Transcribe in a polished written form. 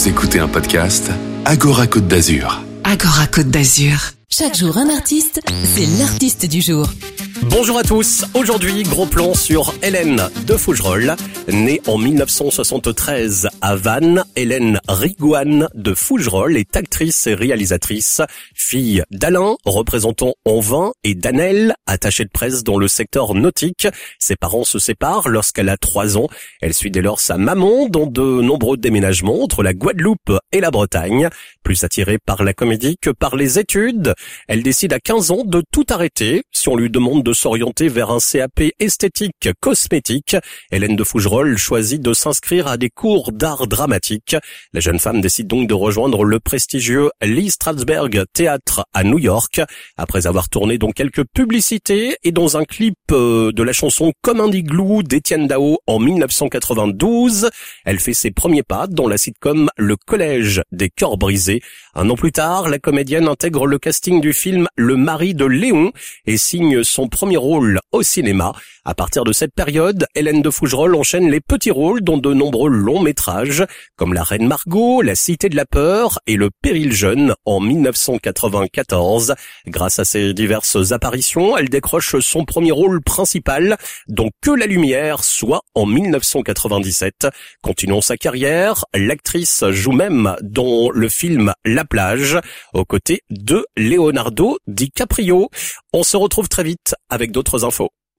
Vous écoutez un podcast Agora Côte d'Azur. Agora Côte d'Azur. Chaque jour un artiste, c'est l'artiste du jour. Bonjour à tous, aujourd'hui gros plan sur Hélène de Fougerolles. Née en 1973 à Vannes, Hélène Rigouane de Fougerolles est actrice et réalisatrice, fille d'Alain, représentant en vin, et d'Annelle, attachée de presse dans le secteur nautique. Ses parents se séparent lorsqu'elle a 3 ans. Elle suit dès lors sa maman dans de nombreux déménagements entre la Guadeloupe et la Bretagne. Plus attirée par la comédie que par les études, elle décide à 15 ans de tout arrêter. Si on lui demande de s'orienter vers un CAP esthétique cosmétique, Hélène de Fougerolles choisit de s'inscrire à des cours d'art dramatique. La jeune femme décide donc de rejoindre le prestigieux Lee Strasberg Theatre à New York. Après avoir tourné dans quelques publicités et dans un clip de la chanson Comme un igloo d'Étienne Dao en 1992, elle fait ses premiers pas dans la sitcom Le Collège des Cœurs Brisés. Un an plus tard, la comédienne intègre le casting du film Le Mari de Léon et signe son premier rôle au cinéma. À partir de cette période, Hélène de Fougerolles enchaîne les petits rôles dans de nombreux longs métrages, comme La Reine Margot, La Cité de la Peur et Le Péril jeune en 1994. Grâce à ses diverses apparitions, elle décroche son premier rôle principal dans Que la lumière soit en 1997. Continuant sa carrière, l'actrice joue même dans le film La Plage, aux côtés de Leonardo DiCaprio. On se retrouve très vite avec d'autres infos.